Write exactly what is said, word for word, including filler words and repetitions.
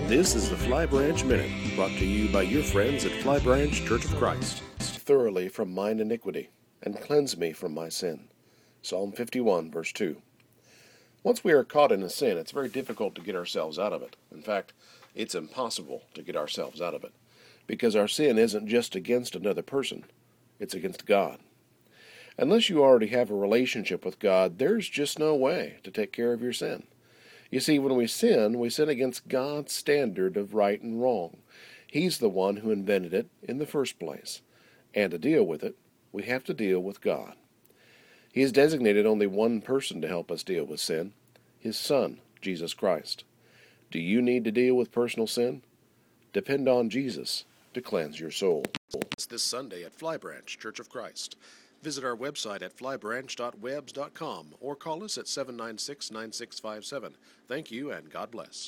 This is the Fly Branch Minute, brought to you by your friends at Fly Branch Church of Christ. Thoroughly from mine iniquity, and cleanse me from my sin. Psalm fifty-one, verse two. Once we are caught in a sin, it's very difficult to get ourselves out of it. In fact, it's impossible to get ourselves out of it, because our sin isn't just against another person, it's against God. Unless you already have a relationship with God, there's just no way to take care of your sin. You see, when we sin, we sin against God's standard of right and wrong. He's the one who invented it in the first place. And to deal with it, we have to deal with God. He has designated only one person to help us deal with sin, His Son, Jesus Christ. Do you need to deal with personal sin? Depend on Jesus to cleanse your soul. It's this Sunday at Fly Branch Church of Christ. Visit our website at fly branch dot webs dot com or call us at seven nine six, nine six five seven. Thank you and God bless.